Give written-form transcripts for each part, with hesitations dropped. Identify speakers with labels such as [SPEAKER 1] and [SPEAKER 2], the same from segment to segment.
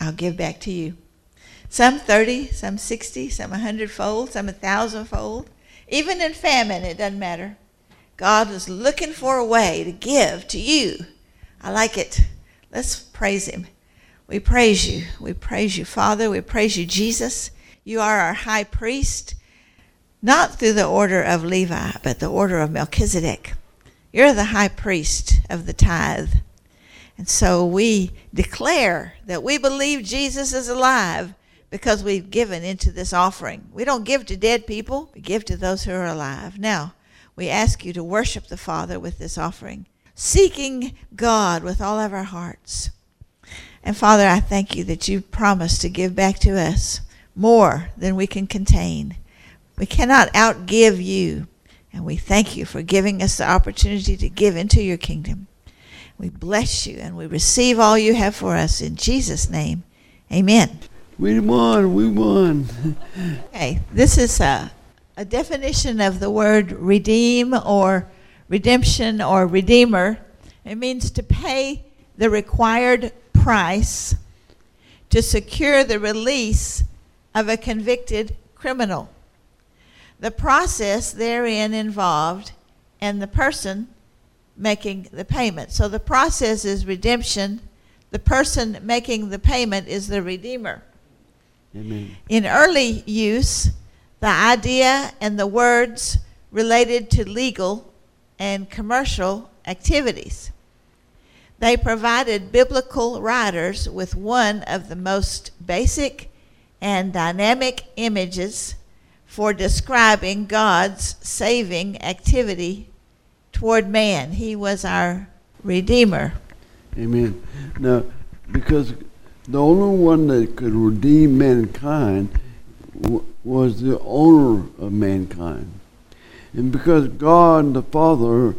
[SPEAKER 1] I'll give back to you. Some 30, some 60, some 100-fold, some 1,000-fold. Even in famine, it doesn't matter. God is looking for a way to give to you. I like it. Let's praise him. We praise you. We praise you, Father. We praise you, Jesus. You are our high priest, not through the order of Levi, but the order of Melchizedek. You're the high priest of the tithe. And so we declare that we believe Jesus is alive because we've given into this offering. We don't give to dead people. We give to those who are alive. Now, we ask you to worship the Father with this offering, seeking God with all of our hearts. And Father, I thank you that you promised to give back to us more than we can contain. We cannot outgive you, and we thank you for giving us the opportunity to give into your kingdom. We bless you, and we receive all you have for us in Jesus' name. Amen.
[SPEAKER 2] We won.
[SPEAKER 1] Okay, this is a definition of the word redeem or redemption or redeemer. It means to pay the required price to secure the release of a convicted criminal. The process therein involved and the person making the payment. So the process is redemption. The person making the payment is the redeemer.
[SPEAKER 2] Amen.
[SPEAKER 1] In early use, the idea and the words related to legal and commercial activities. They provided biblical writers with one of the most basic and dynamic images for describing God's saving activity toward man. He was our Redeemer.
[SPEAKER 2] Amen. Now, because the only one that could redeem mankind was the owner of mankind. And because God the Father,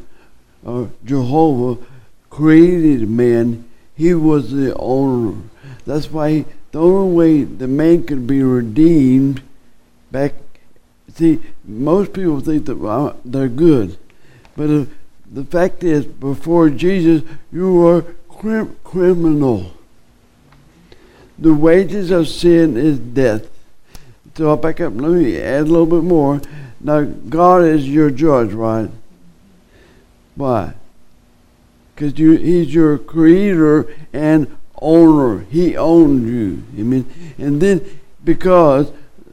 [SPEAKER 2] Jehovah, created man, he was the owner. That's why the only way the man could be redeemed back. See, most people think that they're good. But the fact is, before Jesus, you were criminal. The wages of sin is death. So I'll back up. Let me add a little bit more. Now, God is your judge, right? Why? Because he's your creator and owner. He owned you. Amen. And then because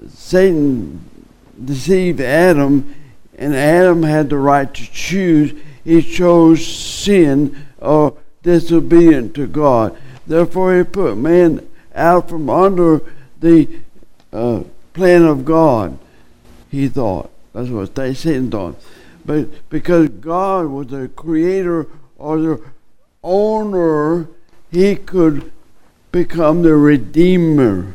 [SPEAKER 2] Satan deceived Adam, and Adam had the right to choose, he chose sin or disobedient to God. Therefore, he put man out from under the plan of God, he thought. That's what Satan thought. But because God was the creator or the owner, he could become the redeemer.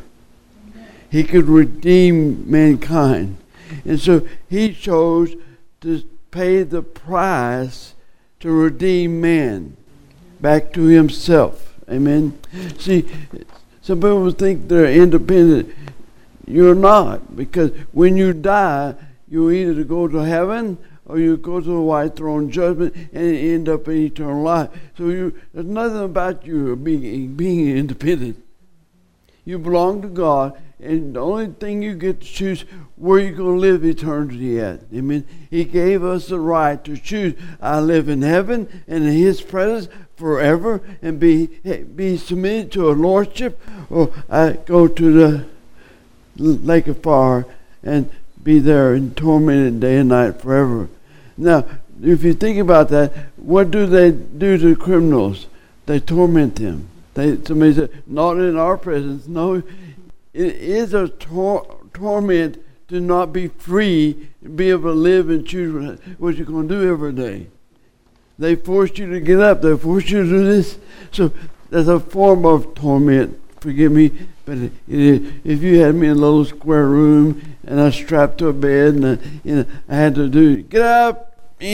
[SPEAKER 2] He could redeem mankind. And so he chose to pay the price to redeem man back to himself. Amen. See, some people think they're independent. You're not, because when you die, you either go to heaven or you go to the white throne judgment and end up in eternal life. So there's nothing about you being independent. You belong to God, and the only thing you get to choose where you're going to live eternity at. Amen. He gave us the right to choose. I live in heaven and in his presence forever and be submitted to a lordship, or I go to the lake of fire and be there and tormented day and night forever. Now, if you think about that, what do they do to criminals? They torment them. Somebody said, not in our presence. No, it is a torment to not be free, be able to live and choose what you're going to do every day. They force you to get up. They force you to do this. So that's a form of torment. Forgive me, but if you had me in a little square room and I strapped to a bed and I had to do get up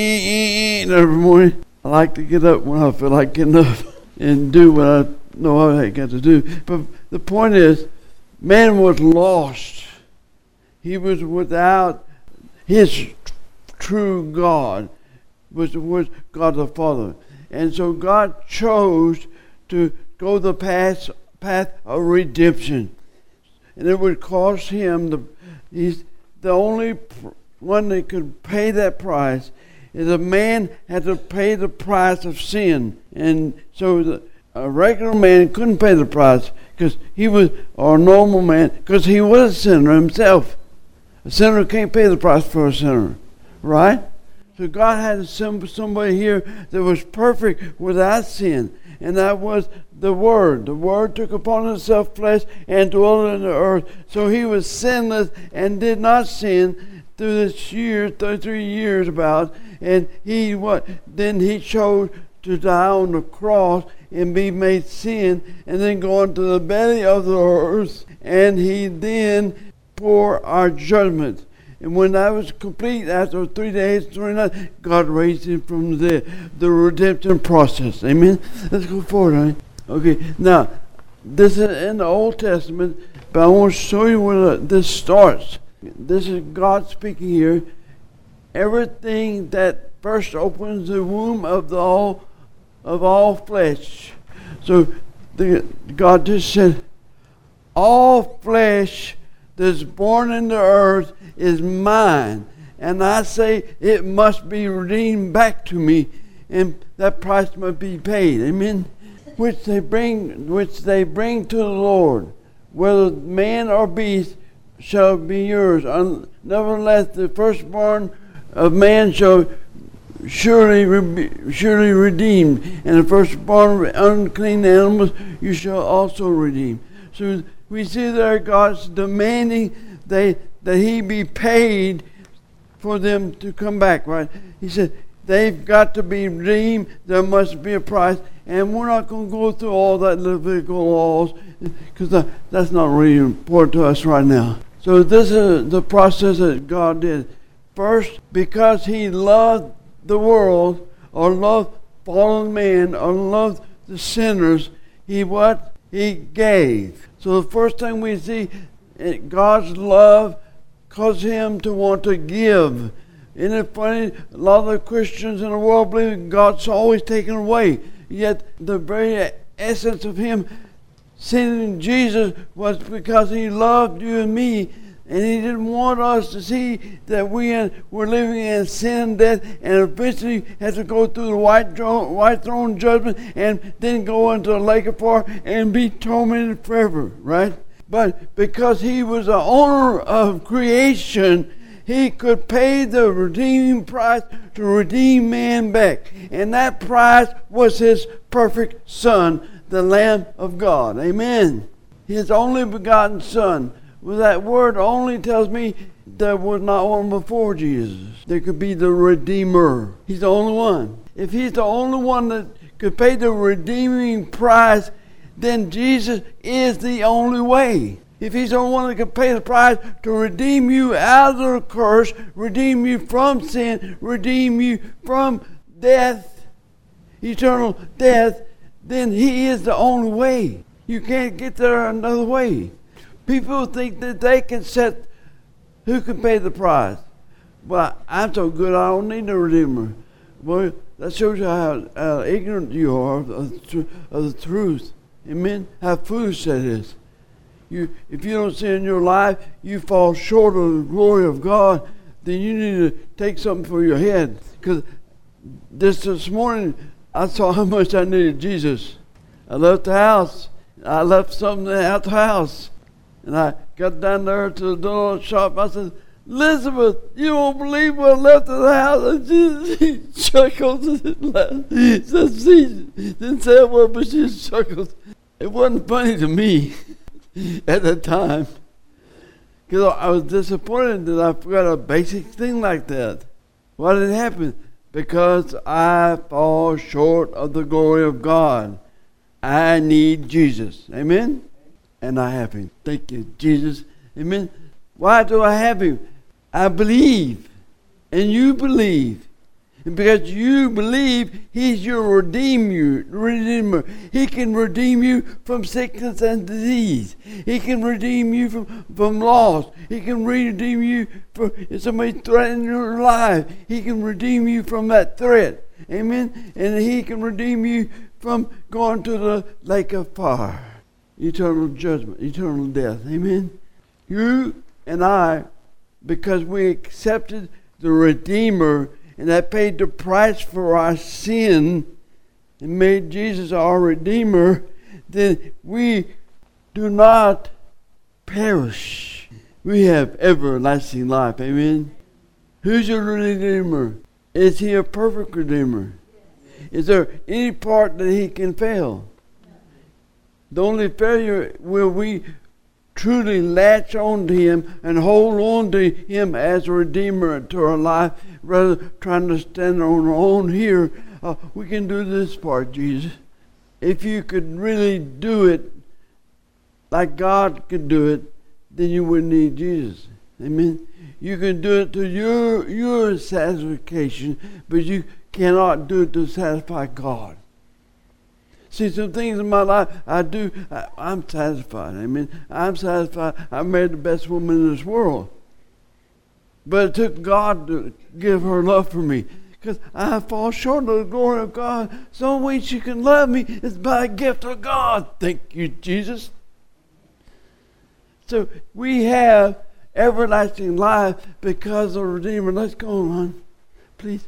[SPEAKER 2] every morning, I like to get up when I feel like getting up and do what I know I got to do. But the point is, man was lost. He was without his true God, which was God the Father. And so God chose to go the path path of redemption. And it would cost him, he's the only one that could pay that price. Is a man had to pay the price of sin. And so a regular man couldn't pay the price because he was, or a normal man, because he was a sinner himself. A sinner can't pay the price for a sinner, right? So God had to send somebody here that was perfect without sin. And that was the Word. The Word took upon himself flesh and dwelt in the earth. So he was sinless and did not sin through this year, 33 years about. And then he chose to die on the cross and be made sin, and then go into the belly of the earth, and he then pour our judgment. And when that was complete, after 3 days, 3 nights, God raised him from the redemption process. Amen? Let's go forward, honey. Okay, now, this is in the Old Testament, but I want to show you where this starts. This is God speaking here. Everything that first opens the womb of all flesh. So God just said, all flesh that's born in the earth is mine, and I say it must be redeemed back to me, and that price must be paid. Amen. Which they bring to the Lord, whether man or beast, shall be yours. Nevertheless, the firstborn of man shall surely redeemed, and the firstborn of unclean animals you shall also redeem. So we see there God's demanding that he be paid for them to come back, right? He said they've got to be redeemed. There must be a price, and we're not going to go through all that Levitical laws because that's not really important to us right now. So this is the process that God did. First, because he loved the world, or loved fallen man, or loved the sinners, he gave. So the first thing we see, God's love caused him to want to give. Isn't it funny? A lot of the Christians in the world believe God's always taken away. Yet the very essence of him sending Jesus was because he loved you and me. And he didn't want us to see that we're living in sin and death, and eventually have to go through the white throne judgment and then go into the lake of fire and be tormented forever, right? But because he was the owner of creation, he could pay the redeeming price to redeem man back. And that price was his perfect Son, the Lamb of God. Amen. His only begotten Son. Well, that word only tells me there was not one before Jesus. There could be the Redeemer. He's the only one. If he's the only one that could pay the redeeming price, then Jesus is the only way. If he's the only one that could pay the price to redeem you out of the curse, redeem you from sin, redeem you from death, eternal death, then he is the only way. You can't get there another way. People think that they can set who can pay the price. Well, I'm so good I don't need a Redeemer. Well, that shows you how ignorant you are of the truth. Amen? How foolish that is. If you don't sin in your life, you fall short of the glory of God, then you need to take something for your head. Because this morning, I saw how much I needed Jesus. I left the house. I left something at the house. And I got down there to the donut shop. I said, Elizabeth, you won't believe what I left at the house. And she chuckled and laughed. She said, she didn't say a word, but she chuckled. It wasn't funny to me at the time. Because I was disappointed that I forgot a basic thing like that. Why did it happen? Because I fall short of the glory of God. I need Jesus. Amen? And I have him. Thank you, Jesus. Amen. Why do I have him? I believe. And you believe. And because you believe, he's your redeemer. He can redeem you from sickness and disease. He can redeem you from loss. He can redeem you from if somebody threatening your life. He can redeem you from that threat. Amen. And he can redeem you from going to the lake of fire. eternal judgment, eternal death. Amen? You and I, because we accepted the Redeemer and that paid the price for our sin and made Jesus our Redeemer, then we do not perish. We have everlasting life. Amen? Who's your Redeemer? Is he a perfect Redeemer? Is there any part that he can fail? The only failure will we truly latch on to him and hold on to him as a Redeemer to our life rather than trying to stand on our own here. We can do this part, Jesus. If you could really do it like God could do it, then you wouldn't need Jesus. Amen? You can do it to your satisfaction, but you cannot do it to satisfy God. See, some things in my life I'm satisfied. Amen. I'm satisfied. I married the best woman in this world. But it took God to give her love for me. Because I fall short of the glory of God. The only way she can love me is by a gift of God. Thank you, Jesus. So we have everlasting life because of the Redeemer. Let's go on, please.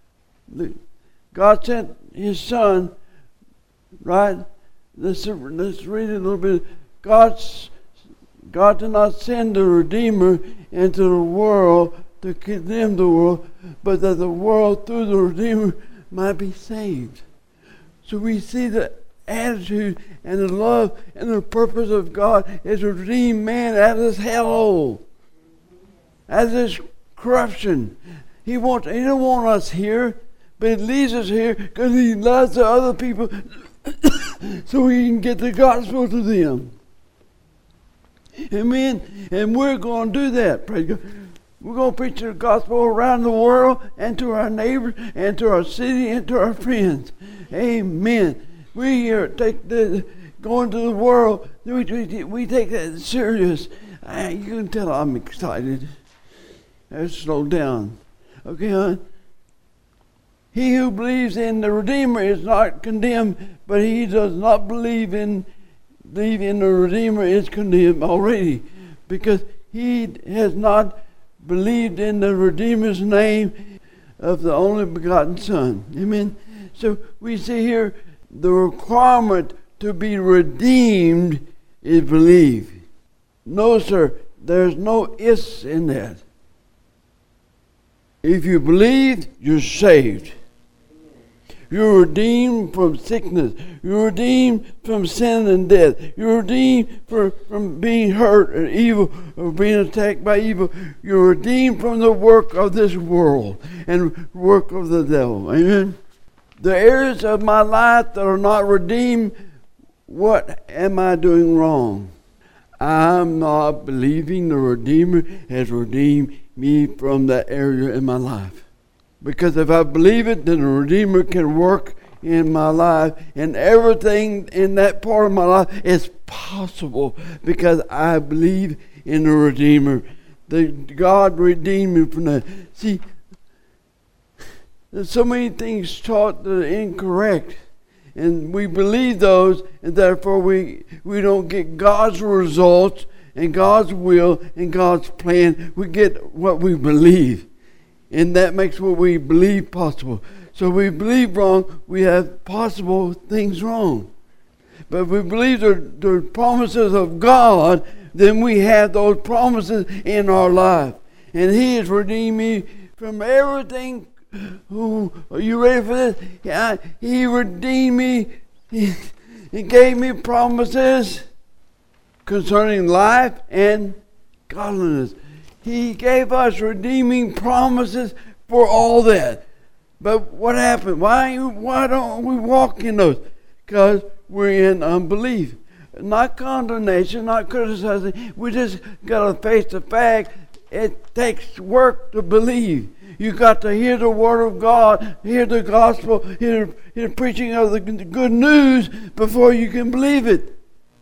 [SPEAKER 2] God sent his Son. Right? Let's read it a little bit. God did not send the Redeemer into the world to condemn the world, but that the world through the Redeemer might be saved. So we see the attitude and the love and the purpose of God is to redeem man out of this hellhole, out of this corruption. He don't want us here, but he leaves us here because he loves the other people so we can get the gospel to them. Amen. And we're going to do that. Praise God. We're going to preach the gospel around the world and to our neighbors and to our city and to our friends. Amen. We here going to the world. We take that serious. You can tell I'm excited. Let's slow down. Okay, hon? He who believes in the Redeemer is not condemned, but he does not believe in the Redeemer is condemned already, because he has not believed in the Redeemer's name of the only begotten Son. Amen. So we see here the requirement to be redeemed is believe. No, sir, there's no ifs in that. If you believe, you're saved. You're redeemed from sickness. You're redeemed from sin and death. You're redeemed from being hurt or evil or being attacked by evil. You're redeemed from the work of this world and work of the devil. Amen. The areas of my life that are not redeemed, what am I doing wrong? I'm not believing the Redeemer has redeemed me from that area in my life. Because if I believe it, then the Redeemer can work in my life, and everything in that part of my life is possible because I believe in the Redeemer. God redeemed me from that. See, there's so many things taught that are incorrect, and we believe those, and therefore we don't get God's results and God's will and God's plan. We get what we believe. And that makes what we believe possible. So we believe wrong, we have possible things wrong. But if we believe the promises of God, then we have those promises in our life. And he has redeemed me from everything. Are you ready for this? Yeah, he redeemed me. He gave me promises concerning life and godliness. He gave us redeeming promises for all that. But what happened? Why don't we walk in those? Because we're in unbelief. Not condemnation, not criticizing. We just got to face the fact it takes work to believe. You got to hear the word of God, hear the gospel, hear the preaching of the good news before you can believe it.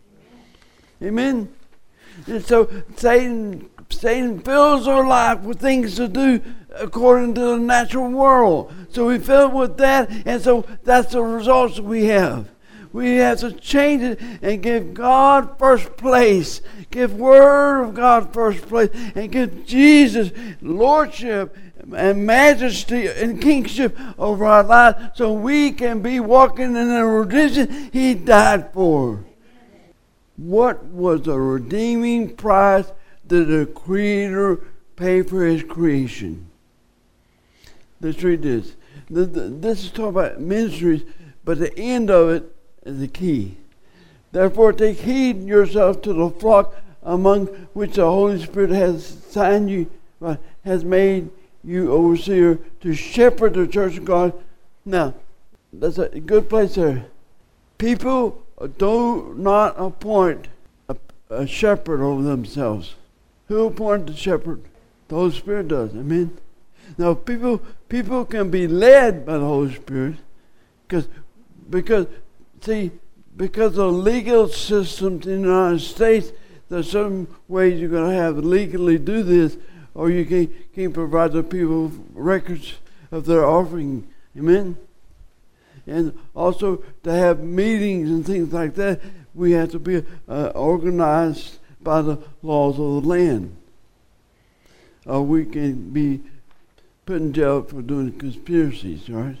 [SPEAKER 2] Amen? And so Satan fills our life with things to do according to the natural world. So we fill it with that, and so that's the results we have. we have to change it and give God first place. Give Word of God first place. And give Jesus lordship and majesty and kingship over our lives so we can be walking in the redemption He died for. What was the redeeming price that the Creator paid for His creation? Let's read this. This is talking about ministries, but the end of it is the key. Therefore take heed yourself to the flock among which the Holy Spirit has assigned you, has made you overseer to shepherd the church of God. Now, that's a good place there. People do not appoint a shepherd over themselves. Who appointed the shepherd? The Holy Spirit does. Amen. Now, people can be led by the Holy Spirit because of legal systems in the United States, there's certain ways you're going to have to legally do this, or you can provide the people records of their offering. Amen? And also to have meetings and things like that, we have to be organized by the laws of the land. Or we can be put in jail for doing conspiracies, right?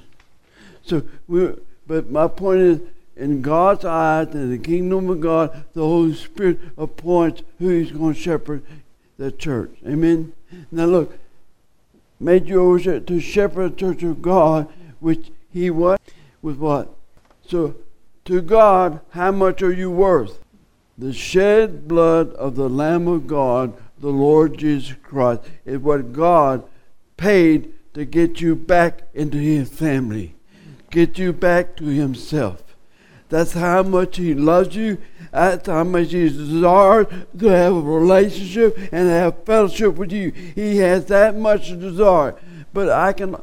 [SPEAKER 2] But my point is, in God's eyes, in the kingdom of God, the Holy Spirit appoints who He's going to shepherd the church. Amen? Now look, made you overseer to shepherd the church of God, which He what? With what? So, to God, how much are you worth? The shed blood of the Lamb of God, the Lord Jesus Christ, is what God paid to get you back into His family, get you back to Himself. That's how much He loves you. That's how much He desires to have a relationship and have fellowship with you. He has that much desire. But I can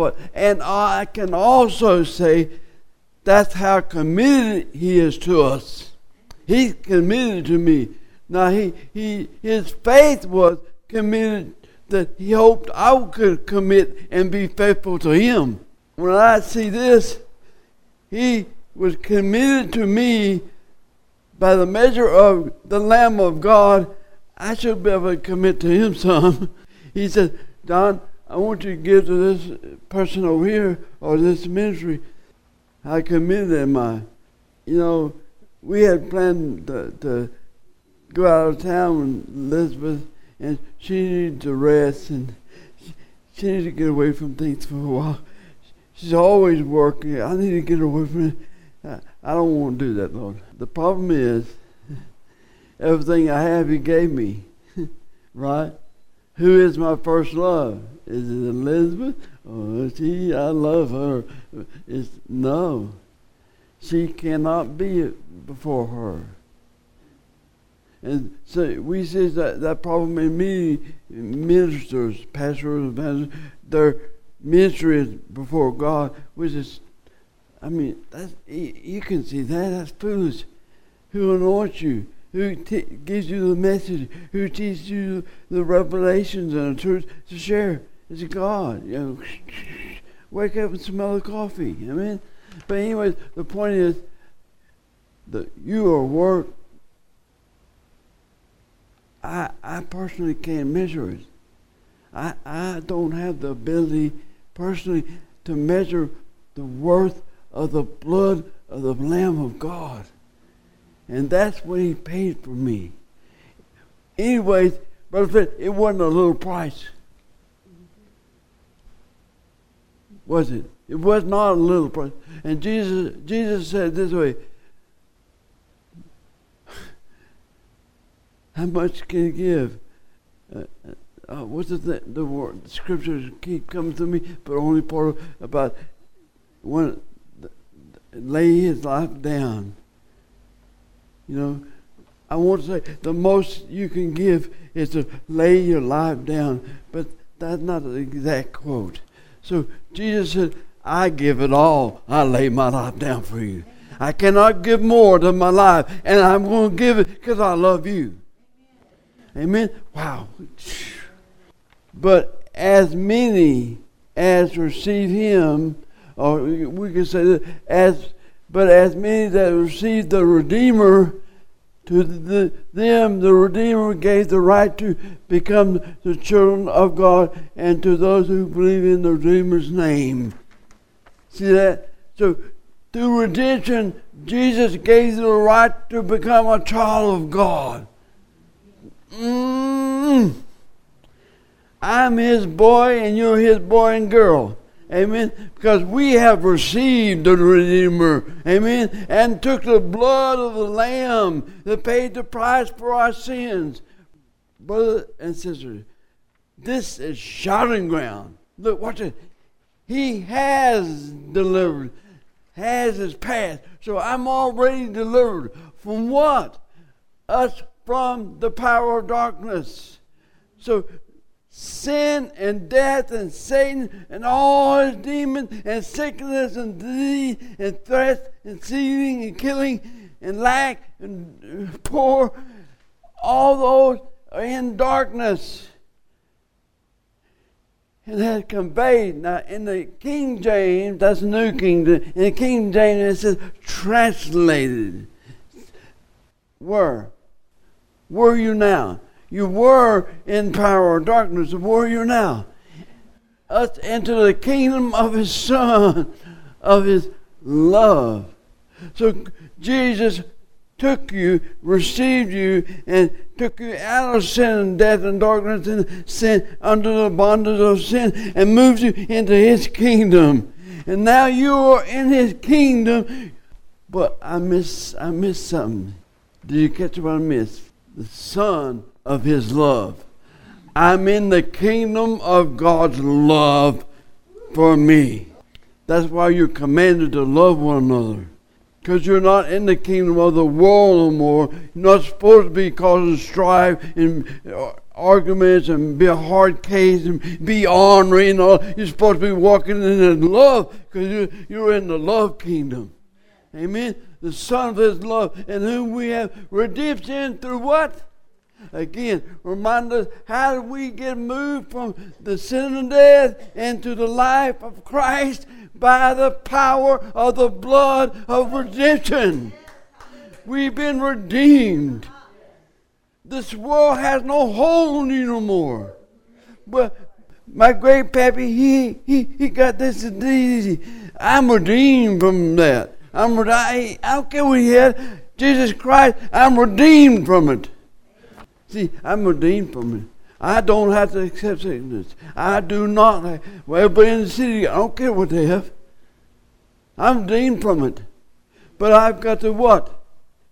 [SPEAKER 2] also say that's how committed He is to us. He's committed to me. Now his faith was committed that He hoped I could commit and be faithful to Him. When I see this, He was committed to me by the measure of the Lamb of God. I should be able to commit to Him some. He said, Don, I want you to give to this person over here or this ministry. How committed am I? You know, we had planned to go out of town with Elizabeth, and she needed to rest, and she needed to get away from things for a while. She's always working. I need to get away from it. I don't want to do that, Lord. The problem is, everything I have He gave me, right? Who is my first love? Is it Elizabeth? Oh, I love her. No. She cannot be before her. And so we see that problem in many ministers, pastors, evangelists, their ministry is before God, which is, you can see that's foolish. Who anoints you? Who gives you the message? Who teaches you the revelations and the truth to share? It's God. You know, wake up and smell the coffee. Amen. But anyways, the point is that you are worth. I personally can't measure it. I don't have the ability personally to measure the worth of the blood of the Lamb of God. And that's what He paid for me. Anyways, Brother Fred, it wasn't a little price. Was it? It was not a little price. And Jesus said this way, how much can you give? What's the word? The scriptures keep coming to me, but only part about one lay His life down. You know, I want to say the most you can give is to lay your life down, but that's not the exact quote. So Jesus said, I give it all. I lay my life down for you. I cannot give more than my life, and I'm going to give it because I love you. Amen? Wow. But as many as receive Him, or we can say that as But as many that received the Redeemer, to them the Redeemer gave the right to become the children of God, and to those who believe in the Redeemer's name. See that? So through redemption, Jesus gave you the right to become a child of God. I'm his boy and you're his boy and girl. Amen. Because we have received the Redeemer. Amen. And took the blood of the Lamb that paid the price for our sins. Brothers and sisters, this is shouting ground. Look, watch it. He has delivered. Has his past. So I'm already delivered. From what? Us from the power of darkness. So sin and death and Satan and all his demons and sickness and disease and threats and stealing and killing and lack and poor, all those are in darkness. And had conveyed. Now in the King James, that's the New King James. In the King James it says translated. Where are you now? You were in power of darkness. Where are you now? Us into the kingdom of his Son, of his love. So Jesus took you, received you, and took you out of sin and death and darkness and sin, under the bondage of sin, and moved you into his kingdom. And now you are in his kingdom. But I miss something. Did you catch what I missed? The Son of his love. I'm in the kingdom of God's love for me. That's why you're commanded to love one another. Because you're not in the kingdom of the world no more. You're not supposed to be causing strife and arguments and be a hard case and be ornery and all. You're supposed to be walking in love because you're in the love kingdom. Amen. The Son of his love, in whom we have redemption through what? Again, remind us, how do we get moved from the sin and death into the life of Christ? By the power of the blood of redemption. We've been redeemed. This world has no hold on you no more. But my great pappy, he got this easy. I'm redeemed from that. I don't care what he had. Jesus Christ, I'm redeemed from it. See, I'm redeemed from it. I don't have to accept sickness. I do not. Well, everybody in the city, I don't care what they have. I'm redeemed from it. But I've got to what?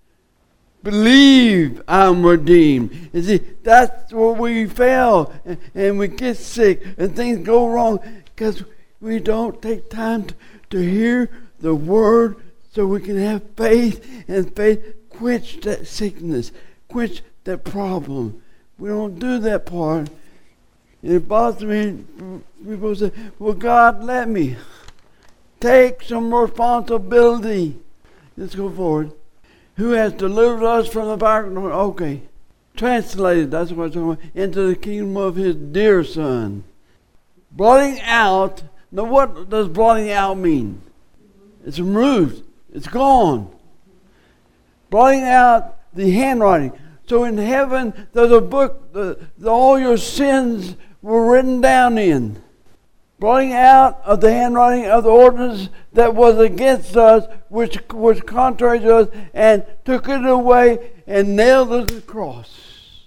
[SPEAKER 2] Believe I'm redeemed. And see, that's where we fail. And we get sick and things go wrong because we don't take time to hear the word so we can have faith. And faith quench that sickness. Quench that problem. We don't do that part. And it bothers me. People say, well, God, let me. Take some responsibility. Let's go forward. Who has delivered us from the power of darkness? Okay. Translated, that's what I'm talking about, into the kingdom of his dear Son. Blotting out. Now what does blotting out mean? It's removed. It's gone. Blotting out the handwriting. So in heaven, there's a book that all your sins were written down in. Blotting out of the handwriting of the ordinance that was against us, which was contrary to us, and took it away and nailed it to the cross.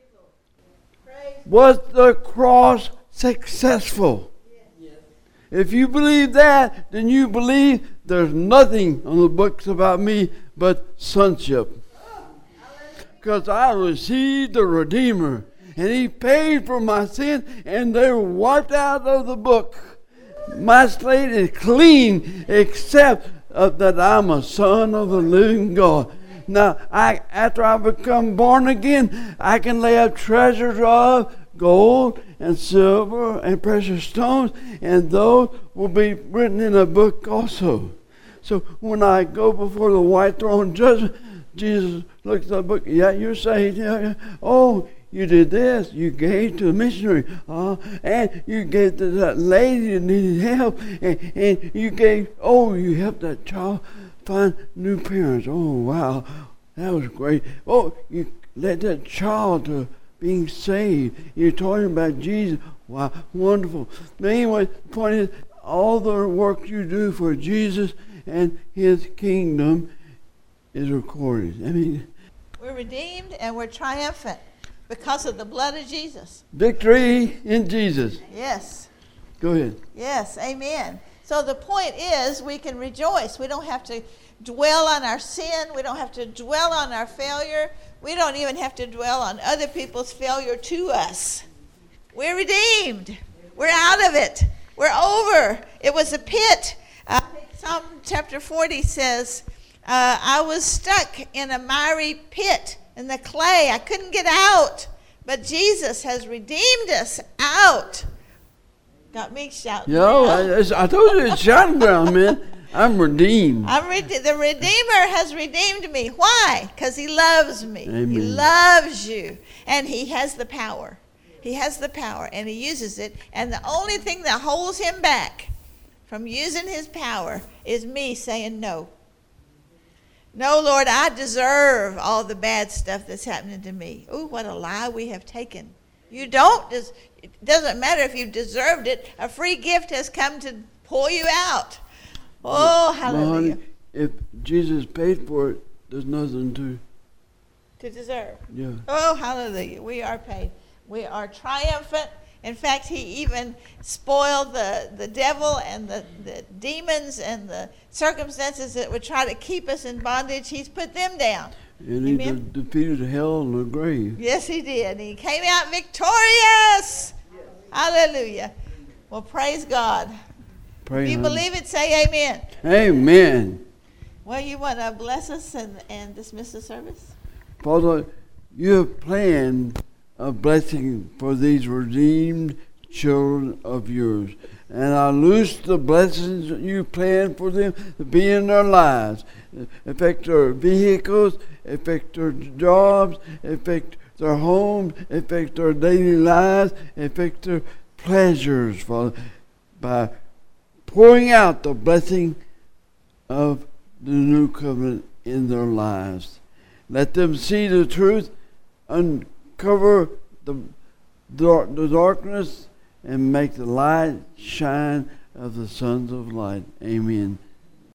[SPEAKER 2] Was the cross successful? Yes. If you believe that, then you believe there's nothing on the books about me but sonship. Because I received the Redeemer. And he paid for my sin, and they were wiped out of the book. My slate is clean, except that I'm a son of the living God. Now, after I become born again, I can lay up treasures of gold and silver and precious stones, and those will be written in a book also. So when I go before the white throne judgment, Jesus looks at the book. Yeah, you're saved. Yeah. Oh, you did this. You gave to the missionary. And you gave to that lady that needed help. And you gave, you helped that child find new parents. Oh, wow, that was great. Oh, you led that child to being saved. You're talking about Jesus. Wow, wonderful. But anyway, the point is, all the work you do for Jesus and his kingdom is recorded. I mean,
[SPEAKER 1] we're redeemed and we're triumphant because of the blood of Jesus.
[SPEAKER 2] Victory in Jesus.
[SPEAKER 1] Yes.
[SPEAKER 2] Go ahead.
[SPEAKER 1] Yes, amen. So the point is we can rejoice. We don't have to dwell on our sin. We don't have to dwell on our failure. We don't even have to dwell on other people's failure to us. We're redeemed. We're out of it. We're over. It was a pit. Psalm chapter 40 says, I was stuck in a miry pit in the clay. I couldn't get out. But Jesus has redeemed us out. Got me shouting.
[SPEAKER 2] I told you it's shouting ground, man. I'm redeemed.
[SPEAKER 1] The Redeemer has redeemed me. Why? Because he loves me.
[SPEAKER 2] Amen.
[SPEAKER 1] He loves you. And he has the power. He has the power, and he uses it. And the only thing that holds him back from using his power is me saying no. No, Lord, I deserve all the bad stuff that's happening to me. Ooh, what a lie we have taken. You don't. It doesn't matter if you deserved it. A free gift has come to pull you out. Oh, hallelujah.
[SPEAKER 2] Honey, if Jesus paid for it, there's nothing
[SPEAKER 1] to deserve.
[SPEAKER 2] Yeah.
[SPEAKER 1] Oh, hallelujah. We are paid. We are triumphant. In fact, he even spoiled the devil and the demons and the circumstances that would try to keep us in bondage. He's put them down.
[SPEAKER 2] And he defeated hell and the grave.
[SPEAKER 1] Yes, he did. He came out victorious. Hallelujah. Well, praise God. If you believe it, say amen.
[SPEAKER 2] Amen.
[SPEAKER 1] Well, you want to bless us and dismiss the service?
[SPEAKER 2] Father, you have planned a blessing for these redeemed children of yours. And I loose the blessings that you planned for them to be in their lives. Affect their vehicles, affect their jobs, affect their homes, affect their daily lives, affect their pleasures, Father, by pouring out the blessing of the new covenant in their lives. Let them see the truth, uncover the darkness, and make the light shine of the sons of light. Amen.